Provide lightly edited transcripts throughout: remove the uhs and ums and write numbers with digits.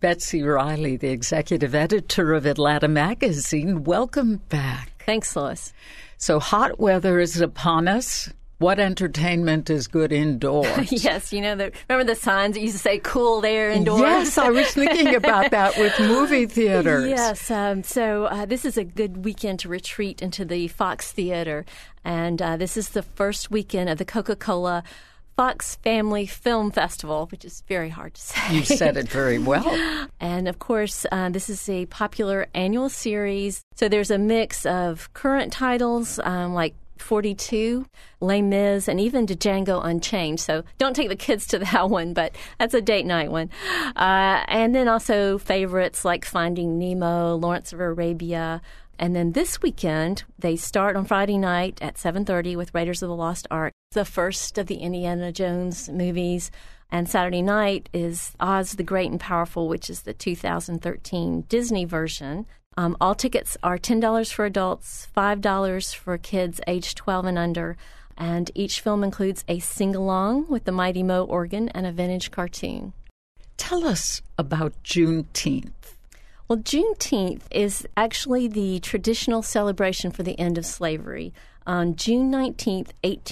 Betsy Riley, the executive editor of Atlanta Magazine. Welcome back. Thanks, Lois. So hot weather is upon us. What entertainment is good indoors? Yes, remember the signs that used to say cool there indoors? Yes, I was thinking about that with movie theaters. Yes, so this is a good weekend to retreat into the Fox Theater. And this is the first weekend of the Coca-Cola Fox Family Film Festival, which is very hard to say. You said it very well. And, of course, this is a popular annual series. So there's a mix of current titles like 42, Les Mis, and even Django Unchained. So don't take the kids to that one, but that's a date night one. And then also favorites like Finding Nemo, Lawrence of Arabia. And then this weekend, they start on Friday night at 7:30 with Raiders of the Lost Ark, the first of the Indiana Jones movies. And Saturday night is Oz the Great and Powerful, which is the 2013 Disney version. All tickets are $10 for adults, $5 for kids aged 12 and under. And each film includes a sing-along with the Mighty Mo organ and a vintage cartoon. Tell us about Juneteenth. Well, Juneteenth is actually the traditional celebration for the end of slavery. On June 19th,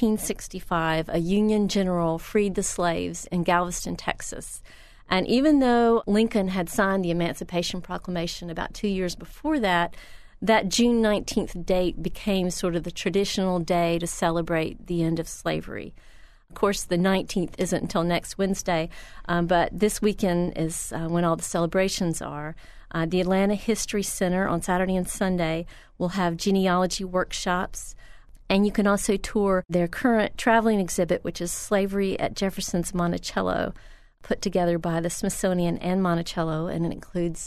1865, a Union general freed the slaves in Galveston, Texas. And even though Lincoln had signed the Emancipation Proclamation about 2 years before that, that June 19th date became sort of the traditional day to celebrate the end of slavery. Of course, the 19th isn't until next Wednesday, but this weekend is when all the celebrations are. The Atlanta History Center on Saturday and Sunday will have genealogy workshops, and you can also tour their current traveling exhibit, which is Slavery at Jefferson's Monticello, put together by the Smithsonian and Monticello, and it includes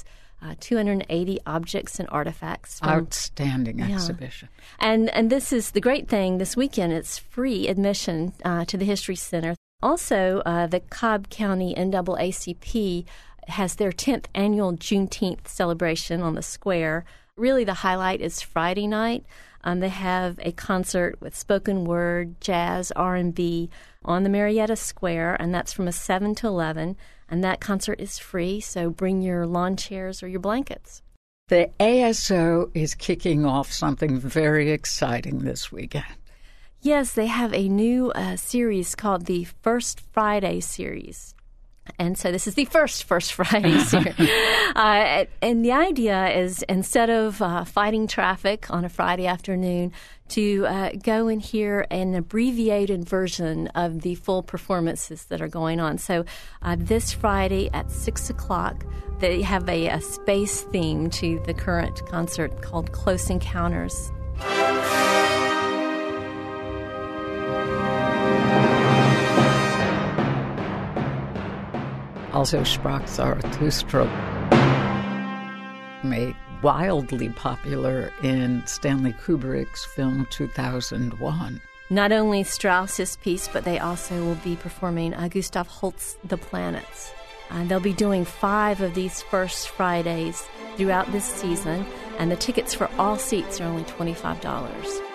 280 objects and artifacts. Outstanding exhibition. And this is the great thing this weekend. It's free admission to the History Center. Also, the Cobb County NAACP has their 10th annual Juneteenth celebration on the square. Really, the highlight is Friday night. They have a concert with spoken word, jazz, R&B on the Marietta Square, and that's from 7 to 11. And that concert is free, so bring your lawn chairs or your blankets. The ASO is kicking off something very exciting this weekend. Yes, they have a new series called the First Friday series. And so this is the first Friday series. And the idea is, instead of fighting traffic on a Friday afternoon, to go and hear an abbreviated version of the full performances that are going on. So this Friday at 6 o'clock, they have a space theme to the current concert called Close Encounters. Also, Sprach Zarathustra, made wildly popular in Stanley Kubrick's film 2001. Not only Strauss's piece, but they also will be performing Gustav Holst's The Planets. They'll be doing 5 of these First Fridays throughout this season, and the tickets for all seats are only $25.